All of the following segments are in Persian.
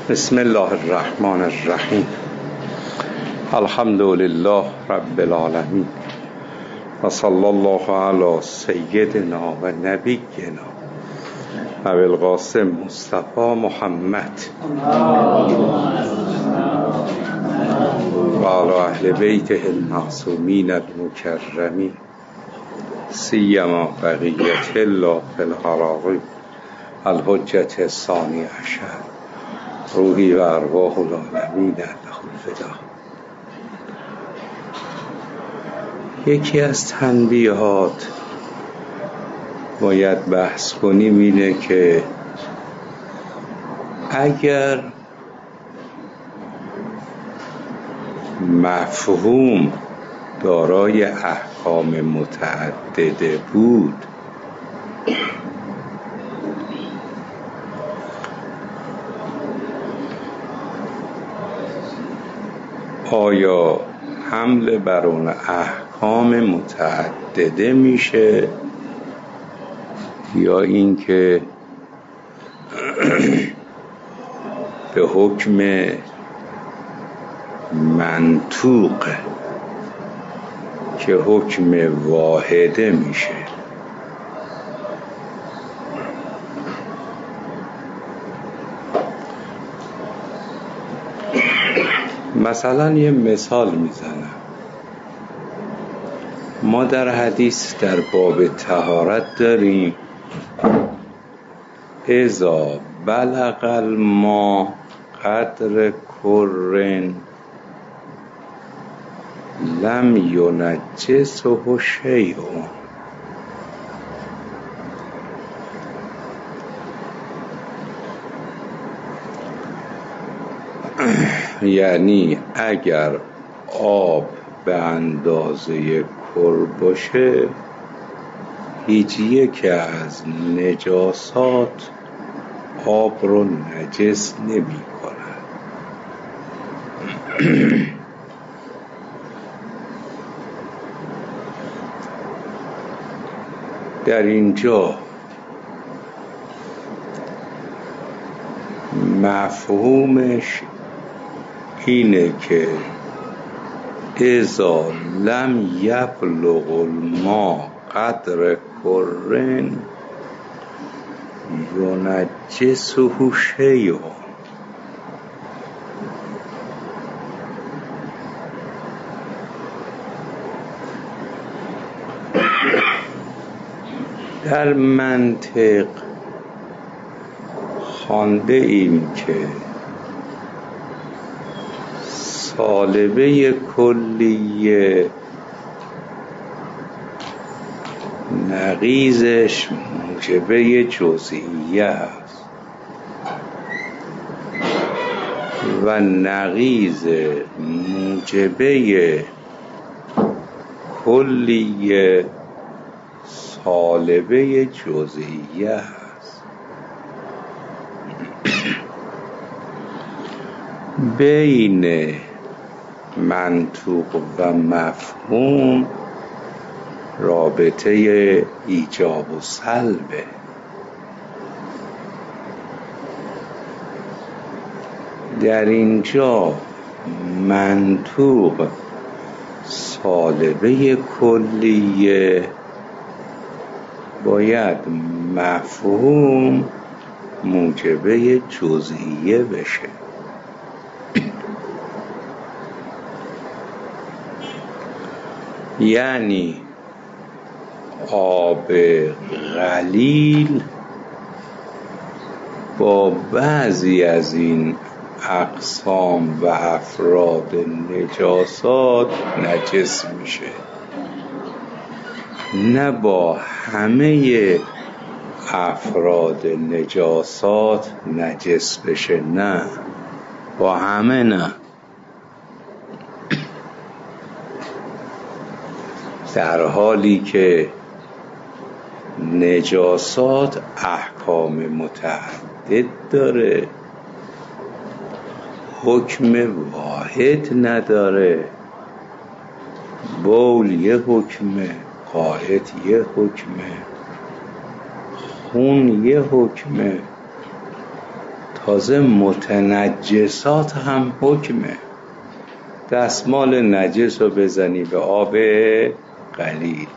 بسم الله الرحمن الرحیم. الحمد لله رب العالمین و صلی الله علی سیدنا و نبینا ابی القاسم مصطفی محمد و علی اهل بیته المعصومین المکرمین سیما بقیة الله فی العراقی الحجة الثانی عشر روحی و ارواح العالمین له الفدا. یکی از تنبیهات باید بحث کنیم اینه که اگر مفهوم دارای احکام متعدده بود، آیا حمل بر اون احکام متعدده میشه یا اینکه به حکم منطوق که حکم واحده میشه؟ مثلا یه مثال میزنم. ما در حدیث در باب طهارت داریم اذا بلغ الماء قدر کرن لم ینجسه شیء. یعنی اگر آب به اندازه کر باشه، هیچ یک از نجاسات آب رو نجس نمی کنن. در اینجا مفهومش اینه که اذا لم یبلغ الماء قدر کرن ینجسه شیء. در منطق خوانده ایم که سالبه کلیه نقیضش موجبه جزئیه است و نقیض موجبه کلیه سالبه جزئیه است. بین منطوق و مفهوم رابطه ایجاب و سلبه. در اینجا منطوق سالبه کلیه، باید مفهوم موجبه جزئیه بشه. یعنی آب قلیل با بعضی از این اقسام و افراد نجاسات نجس میشه، نه با همه افراد نجاسات نجس بشه، نه با همه، نه. در حالی که نجاسات احکام متعدد داره، حکم واحد نداره. بول یه حکمه، قائط یه حکمه، خون یه حکمه، تازه متنجسات هم حکمه. دستمال نجس رو بزنی به آب قلیل،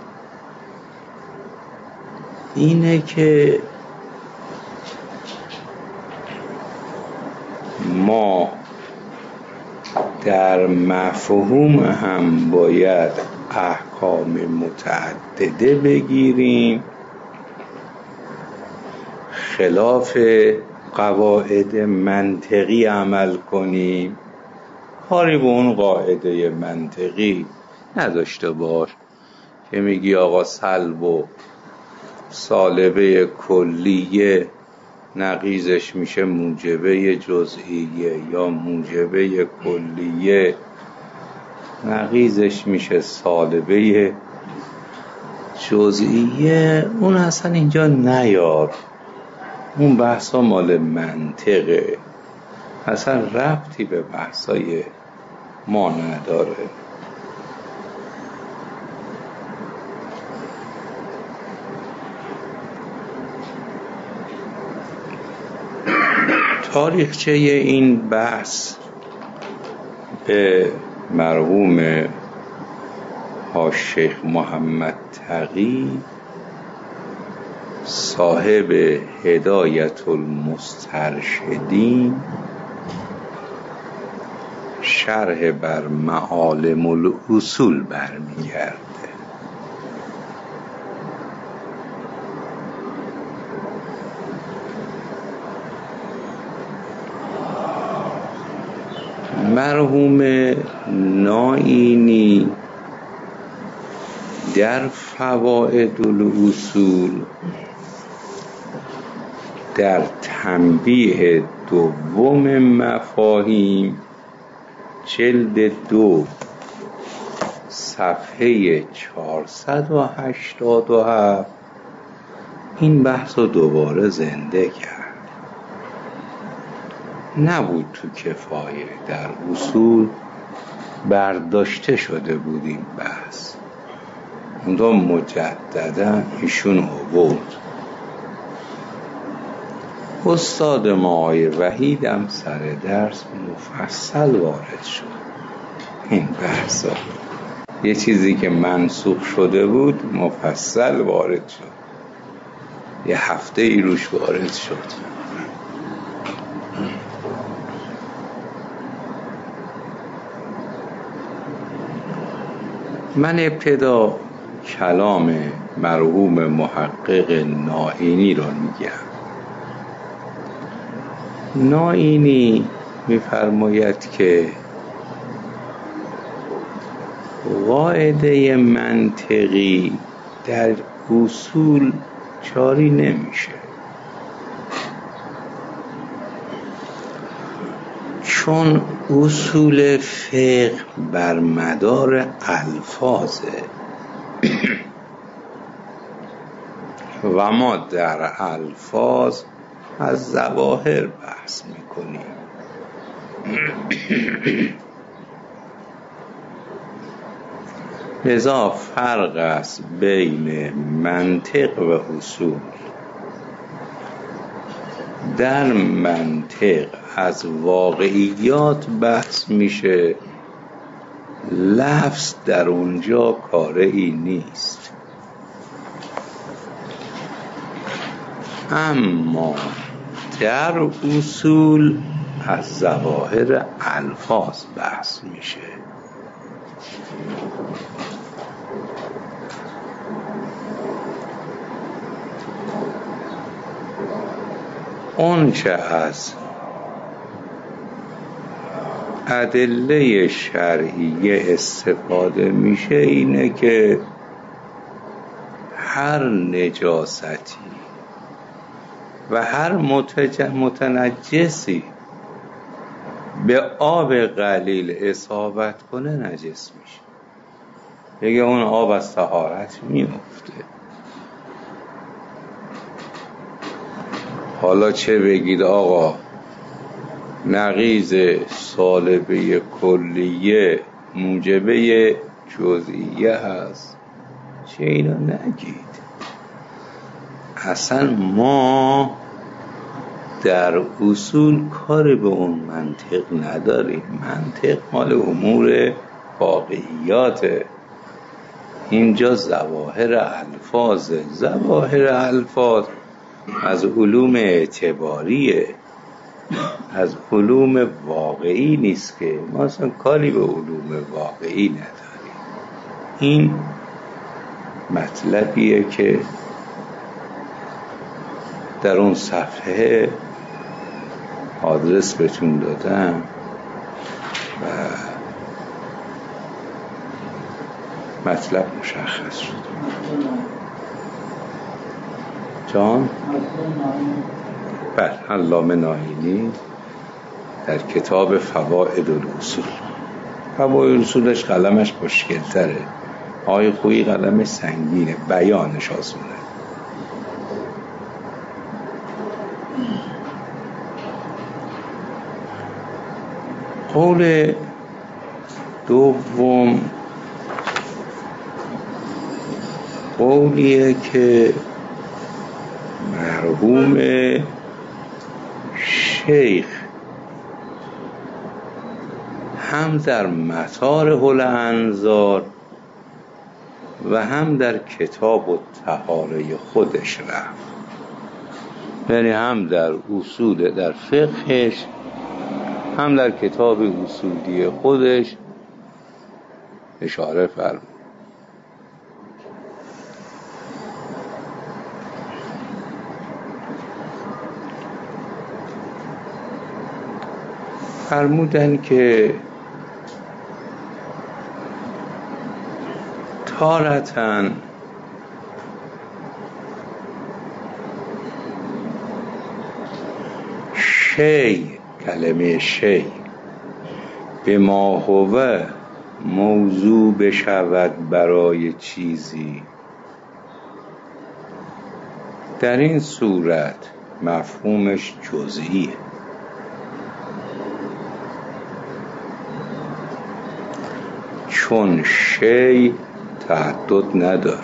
اینه که ما در مفهوم هم باید احکام متعدده بگیریم، خلاف قواعد منطقی عمل کنیم. کاری به اون قاعده منطقی نداشته باش که میگی آقا سلب و سالبه کلیه نقیضش میشه موجبه جزئیه، یا موجبه کلیه نقیضش میشه سالبه جزئیه. اون اصلا اینجا نیار، اون بحثا مال منطقه، اصلا ربطی به بحثای ما نداره. تاریخچه این بحث به مرحوم حاج شیخ محمد تقی صاحب هدایت المسترشدین شرح بر معالم الاصول برمیگرده. مرحوم نائینی در فوائد الاصول در تنبیه دوم مفاهیم جلد 2 صفحه 487 این بحث رو دوباره زنده کرد. نبود تو کفایه، در اصول برداشته شده بود این بحث، اونجا مجددا ایشون آورد. استاد ما آقای وحید هم سر درس مفصل وارد شد این بحثا، یه چیزی که منسوخ شده بود مفصل وارد شد، یه هفته ای روش وارد شد. من ابتدا کلام مرحوم محقق نائینی را میگم. نائینی میفرماید که قاعده منطقی در اصول جاری نمیشه، چون اصول فقه بر مدار الفاظه و ما در الفاظ از ظواهر بحث میکنیم. لذا فرق است بین منطق و اصول. در منطق از واقعیات بحث میشه، لفظ در اونجا کاری نیست. اما در اصول از ظواهر الفاظ بحث میشه. اون چه از ادله شرعیه استفاده میشه اینه که هر نجاستی و هر متنجسی به آب قلیل اصابت کنه نجس میشه. بگه اون آب از طهارت میفته. حالا چه بگید آقا نقیض سالبه کلیه موجبه جزئیه هست، چه اینو نگید. اصلا ما در اصول کار به اون منطق نداریم. منطق مال امور واقعیاته. اینجا ظواهر الفاظه. ظواهر الفاظ از علوم اعتباریه، از علوم واقعی نیست که ما اصلا کاری به علوم واقعی نداریم. این مطلبیه که در اون صفحه آدرس بهتون دادم و مطلب مشخص شد. جان؟ بله، علامه ناینی در کتاب فوائد الاصول. فوائد الاصولش قلمش مشکل تره، آقای خویی قلمش سنگینه، بیانش آسونه. قول دوم قولیه که مرحوم شیخ هم در مطار حل انظار و هم در کتاب الطهاره خودش رفت، یعنی هم در اصول در فقهش هم در کتاب اصولی خودش اشاره فرمودن که تارتن شی، کلمه شی به ما هو موضوع بشود برای چیزی، در این صورت مفهومش جزئیه. چون شی تعدد نداره.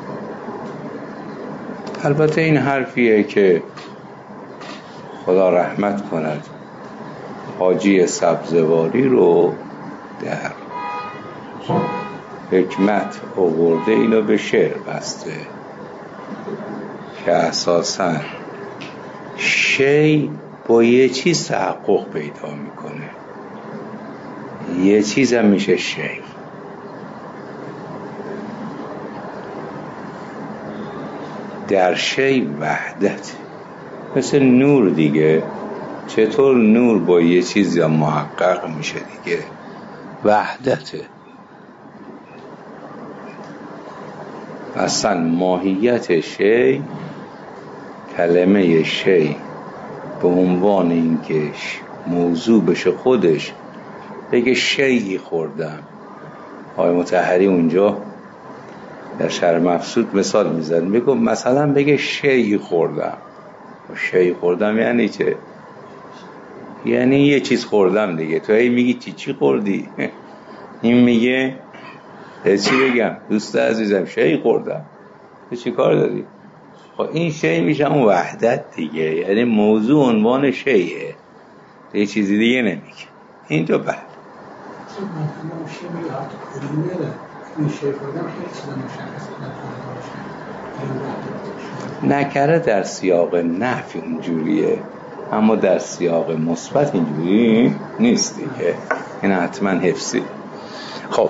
البته این حرفیه که خدا رحمت کند حاجی سبزواری رو در حکمت آورده، اینو به شعر بسته که اساساً شی با یه چیز تحقق پیدا میکنه، یه چیز هم میشه شی. در شی وحدت، مثل نور دیگه. چطور نور با یه چیز یا محقق میشه دیگه؟ وحدته. اصلا ماهیت شی، کلمه شی به عنوان اینکه موضوع بشه خودش بگه شیئی خوردم. آقای مطهری اونجا در شرح مفسود مثال میزد، میگه مثلا بگه شیئی خوردم. شیئی خوردم یعنی چه؟ یعنی یه چیز خوردم دیگه. تو هی میگی چی خوردی؟ این میگه چی بگم دوست عزیزم شیئی خوردم. تو چی کار داری؟ خب این شی میشه اون وحدت دیگه، یعنی موضوع عنوان شیئه، یه چیزی دیگه نمیگه. اینجا بعد نکره در سیاق نفی اونجوریه، اما در سیاق مثبت اینجوری نیست دیگه. این حتما حفظی. خب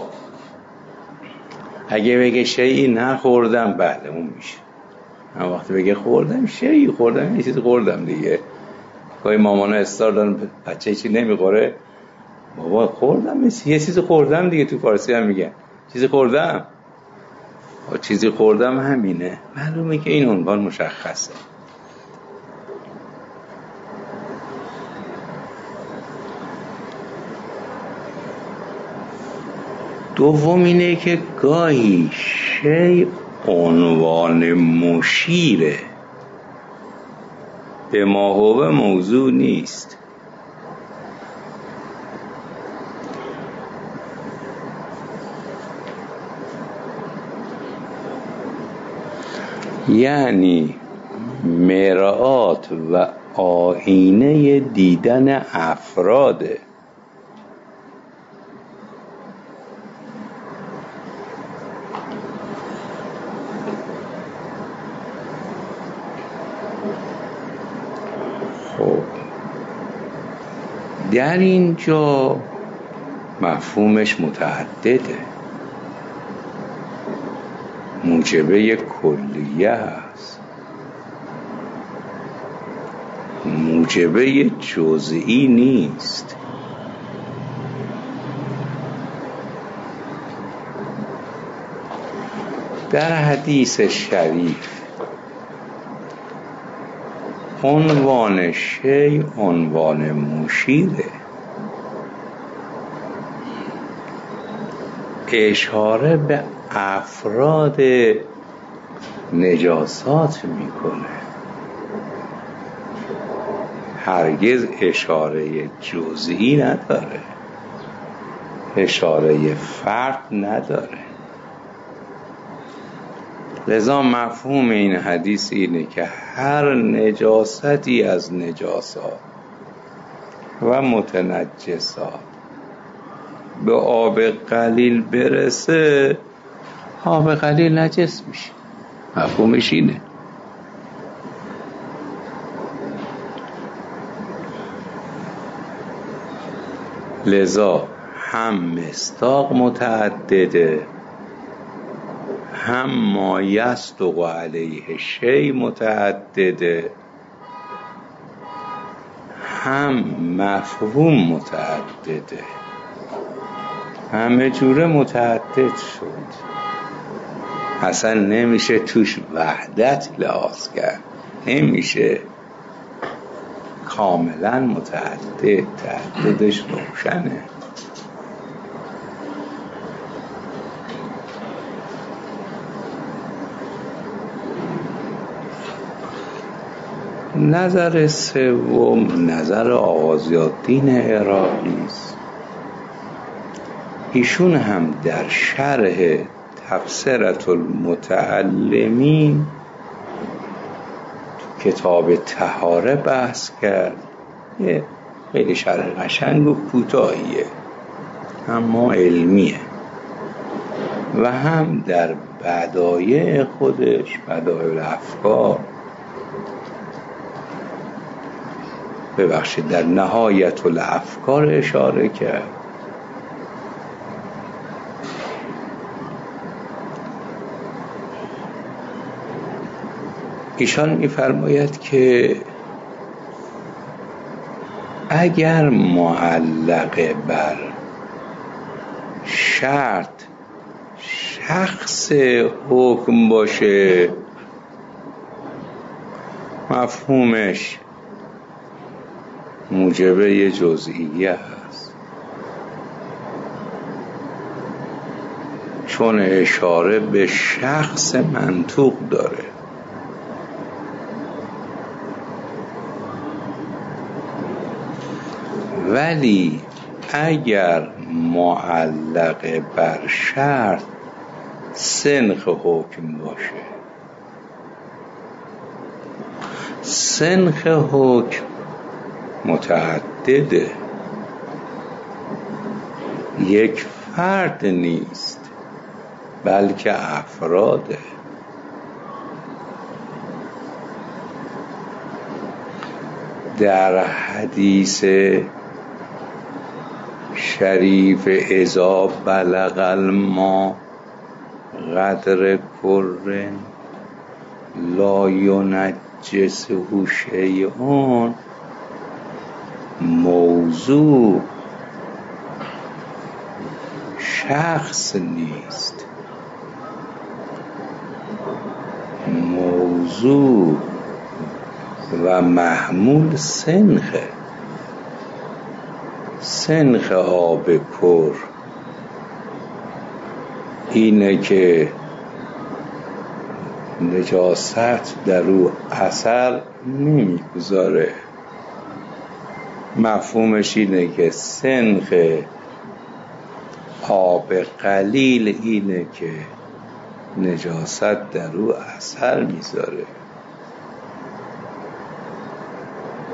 اگه بگه شیئی نخوردم، بله اون میشه. اما وقتی بگه خوردم، شیئی خوردم، یه چیز خوردم دیگه. گاهی مامانا استار دارن بچه چی نمیخوره، بابا خوردم، یه چیز خوردم دیگه. تو فارسی هم میگن چیزی خوردم. چیزی خوردم همینه. معلومه که این عنوان مشخصه. دوم اینه که گاهی شی عنوان مشیره، به ما هو موضوع نیست. یعنی مرآت و آینه دیدن افراده. خب در اینجا مفهومش متعدده، موجبه کلیه هست، موجبه جزئی نیست. در حدیث شریف عنوان شیء عنوان مشیره، اشاره به افراد نجاسات میکنه، هرگز اشاره جزئی نداره، اشاره فرد نداره. لذا مفهوم این حدیث اینه که هر نجاستی از نجاسات و متنجسات به آب قلیل برسه، آب قلیل نجس میشه. مفهومش اینه. لذا هم مصداق متعدده، هم ما یصدق علیه شیء متعدده، هم مفهوم متعدده، همه جوره متعدد شد. اصلا نمیشه توش وحدت لحاظ کرد، نمیشه، کاملا متعدد، تعددش روشنه. نظر سوم نظر آغازی‌الدین عراقی است. ایشون هم در شرح تفسیرات المتعلمین کتاب طهاره بحث کرد. خیلی شرح قشنگ و کوتاهیه اما علمیه، و هم در بدایع خودش، بدایع الافکار، در نهایت الافکار اشاره کرد. ایشان می‌فرماید که اگر معلق بر شرط شخص حکم باشه، مفهومش موجبه جزئیه هست، چون اشاره به شخص منطوق داره. ولی اگر معلق بر شرط سنخ حکم باشه، سنخ حکم متعدده، یک فرد نیست بلکه افراده. در حدیث شریف اذا بلغ الماء قدر کر لا ینجسه شیء، موضوع شخص نیست، موضوع و محمول سنخه. سنخ آب کر اینه که نجاست در او اثر نمیگذاره. مفهومش اینه که سنخ آب قلیل اینه که نجاست در او اثر میذاره.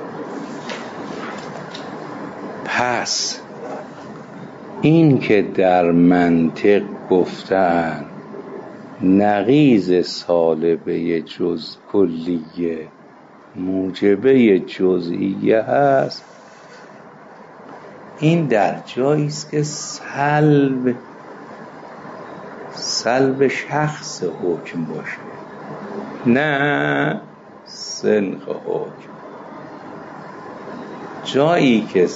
پس این که در منطق گفتن نقیض سالبه جز کلیه موجبه جزئیه هست، این در جایی است که سلب شخص حکم باشه، نه سنخ حکم. جایی که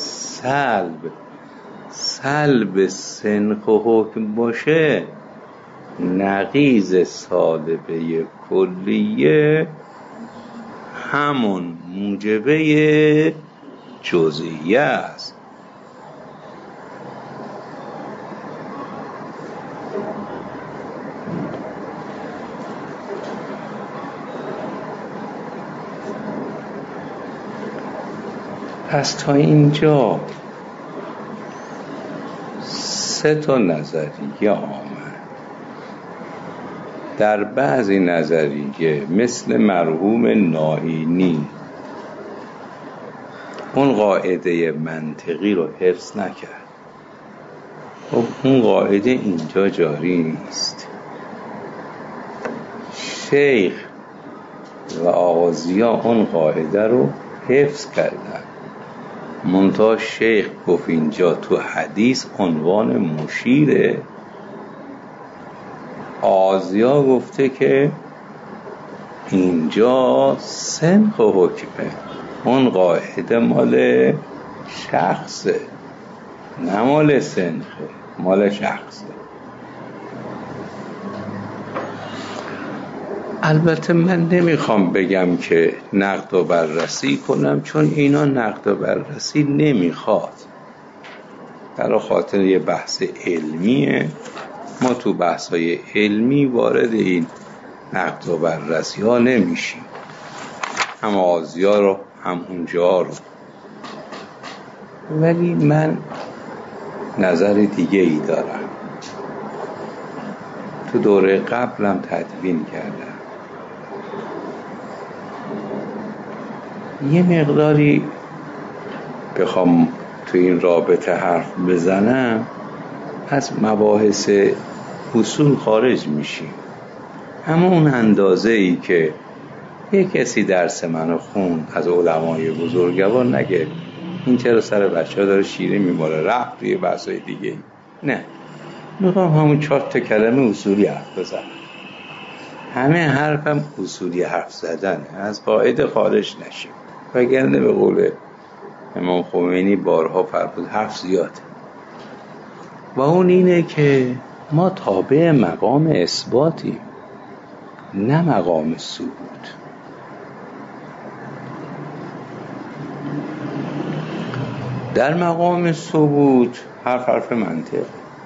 سلب سنخ حکم باشه، نقیض سالبه کلیه همون موجبه جزئیه است. پس تا اینجا 3 نظریه آمد. در بعضی نظریه مثل مرحوم نائینی اون قاعده منطقی رو حفظ نکرد. خب اون قاعده اینجا جاری نیست. شیخ و آقا ضیا اون قاعده رو حفظ کردن، منتها شیخ گفت اینجا تو حدیث عنوان مشیره، آزیا گفته که اینجا سنخ حکمه، اون قاعده مال شخصه نه مال سنخه، مال شخصه. البته من نمیخوام بگم که نقد و بررسی کنم، چون اینا نقد و بررسی نمیخواد، برای خاطر یه بحث علمیه. ما تو بحث‌های علمی وارد این نقد و بررسی ها نمیشیم، هم آزیا رو هم اونجا رو. ولی من نظر دیگه ای دارم، تو دوره قبلم تدوین کردم. یه مقداری بخوام تو این رابطه حرف بزنم از مباحث اصول خارج میشیم، اما اون اندازه ای که یک کسی درس منو خوند از علمای بزرگوار نگه این چرا سر بچه ها داره شیره میماره رفت توی بحثای دیگه، نه، میخوام همون 4 کلمه اصولی حرف بزنم. همه حرفم اصولی حرف زدنه، از قاعده خارج نشیم، وگرنه به قول امام خمینی بارها فرمود حرف زیاده. و اون اینه که ما تابع مقام اثباتیم نه مقام ثبوت. در مقام ثبوت حرف منطق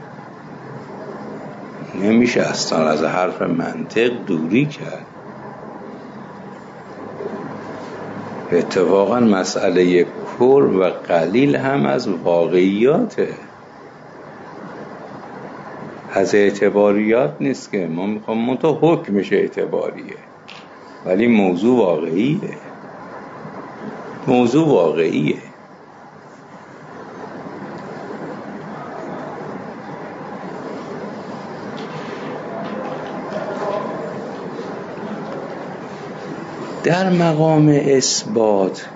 نمیشه اصلا از حرف منطق دوری کرد. اتفاقا مسئله کل و قلیل هم از واقعیاته، از اعتباریات نیست که ما میخوام منطقه حکمش اعتباریه، ولی موضوع واقعیه. در مقام اثبات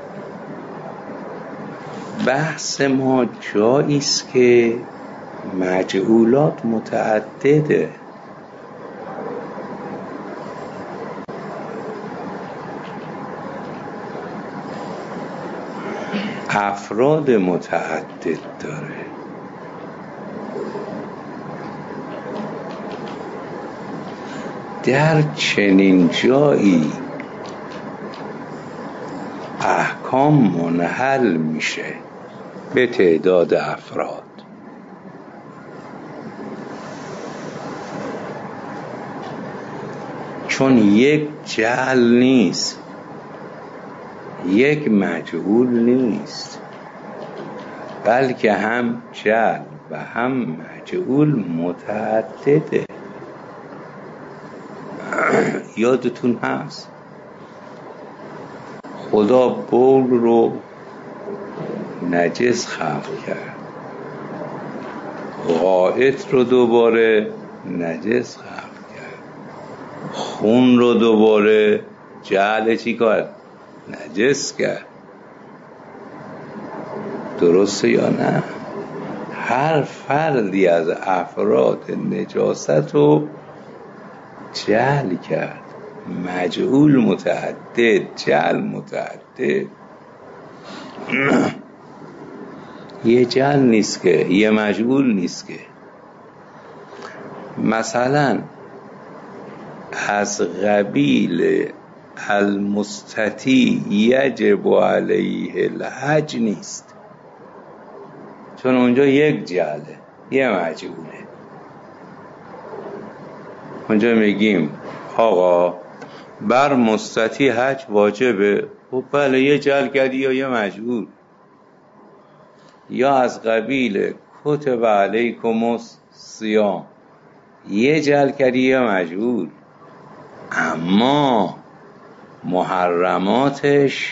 بحث ما جایی است که مجعولات متعدده، افراد متعدد داره. در چنین جایی احکام منحل میشه به تعداد افراد. چون یک جعل نیست، یک مجعول نیست، بلکه هم جعل و هم مجعول متعدده. یادتون هست خدا بول رو نجس خلق کرد، غائط رو دوباره نجس خلق کرد، خون رو دوباره جعل چی کرد؟ نجس کرد. درسته یا نه؟ هر فردی از افراد نجاست رو جعل کرد، مجعول متعدد، جعل متعدد. یه جعل نیست که، یه مجعول نیست که. مثلا از قبیل المستطیع یجب علیه الحج نیست، چون اونجا یک جعله، یه مجعوله. اونجا میگیم آقا بر مستطیع حج واجبه، خب بله یه جعل کردی یا یه مجعول. یا از قبیل کتب علیکم الصیام، یه جعل کردی یه مجعول. اما محرماتش،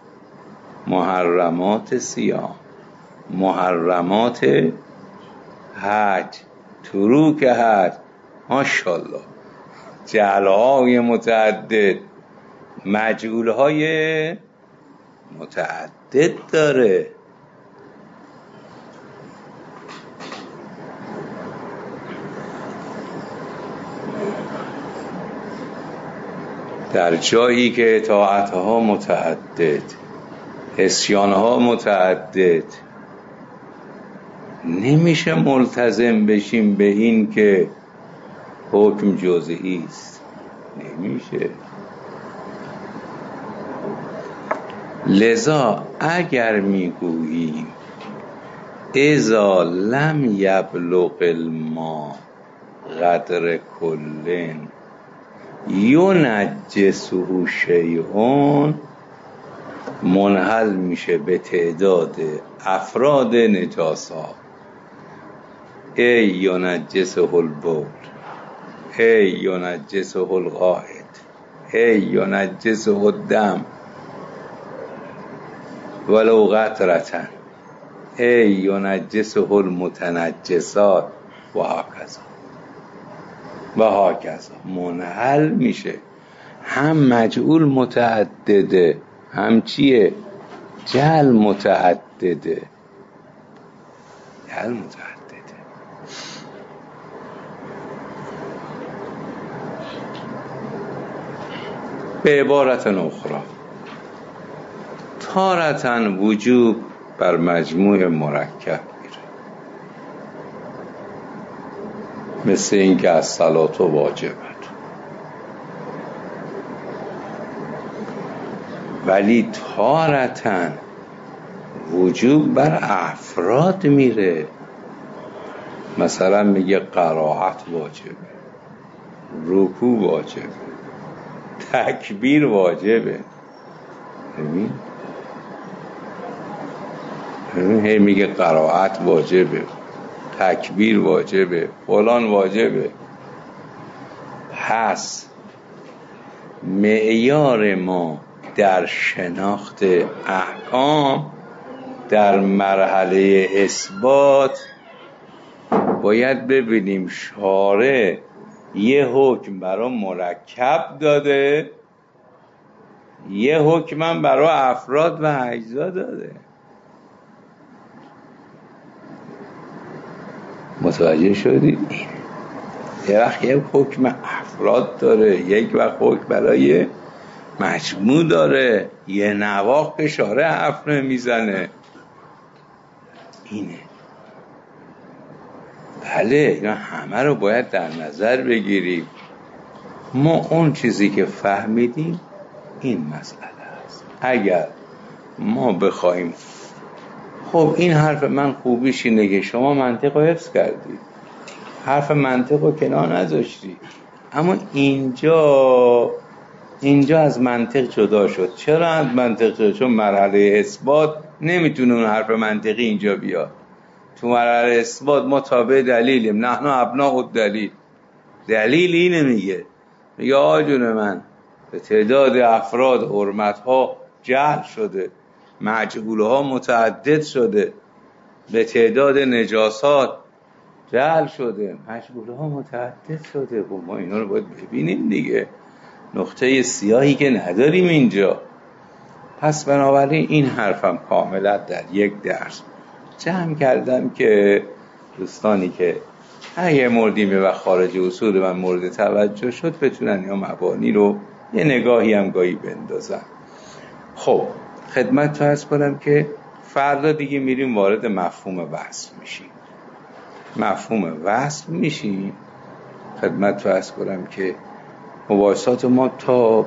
محرمات صیام، محرمات حج، تروک حج، ماشاءالله جعلهای متعدد، مجعولهای متعدد داره. در جایی که اطاعتها متعدد، عصیانها متعدد، نمیشه ملتزم بشیم به این که حکم جزئی است، نمیشه. لذا اگر میگوییم اذا لم یبلغ الماء قدر کلن ینجسه شیء، منحل میشه به تعداد افراد نجاسا. ای ینجسه البول، ای ینجسه الغائط، ای ینجسه الدم ولو قطرة، ای ینجسه المتنجسات و هکذا و هکذا. منحل میشه. هم مجعول متعدده، هم چیه؟ جعل متعدده، جعل متعدده. به عبارت اخرى، تارة وجوب بر مجموع مرکب میره، مثل این که الصلاة واجبت، ولی تارة وجوب بر افراد میره. مثلا میگه قرائت واجبه، رکوع واجبه، تکبیر واجبه. ببین هی میگه قرائت واجبه، تکبیر واجبه، فلان واجبه. پس معیار ما در شناخت احکام در مرحله اثبات باید ببینیم شارع یه حکم برای مرکب داده، یه حکم برای افراد و اجزا داده. متوجه شدید؟ یه وقت یه حکم افراد داره، یک وقت حکم برای مجموع داره، یه نواخت به شارع حرف نمیزنه. اینه. بله اینا همه رو باید در نظر بگیریم. ما اون چیزی که فهمیدیم این مسئله است. اگر ما بخوایم، خب این حرف من خوبیش اینه که شما منطق رو حفظ کردی، حرف منطق رو کنار نذاشتی، اما اینجا از منطق جدا شد. چرا از منطق جدا؟ چون مرحله اثبات نمیتونه اون حرف منطقی اینجا بیاد. تو مرحله اثبات ما تابع دلیلیم، نحن ابناء الدلیل. دلیل اینه میگه آجون من به تعداد افراد حرمت‌ها جعل شده، مجهولها متعدد شده، به تعداد نجاسات جعل شده، مجهولها متعدد شده. و ما اینا رو باید ببینیم دیگه، نقطه سیاهی که نداریم اینجا. پس بنابراین این حرفم کاملا در یک درس جمع کردم که دوستانی که اگه موردی به خارج اصول من مورد توجه شد بتونن یا مبانی رو یه نگاهی هم گاهی بندازن. خب خدمت تو عرض کنم که فردا دیگه میریم وارد مفهوم وصل میشیم. مفهوم وصل میشیم. خدمت تو عرض کنم که مباحثات ما تا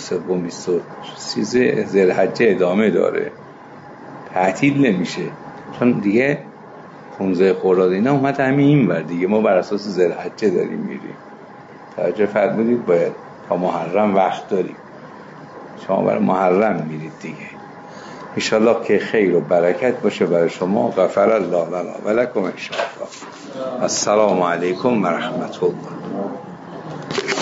23 ذوالحجه ادامه داره، تعطیل نمیشه، چون دیگه 15 خرداد اینا اومد همین این ور دیگه، ما بر اساس ذوالحجه داریم میریم. توجه فرمودید؟ باید تا محرم وقت داریم، شما برای محرم میرید دیگه. انشالله که خیر و برکت باشه برای شما. غفر الله لنا و لکم انشاءالله. السلام علیکم و رحمت الله.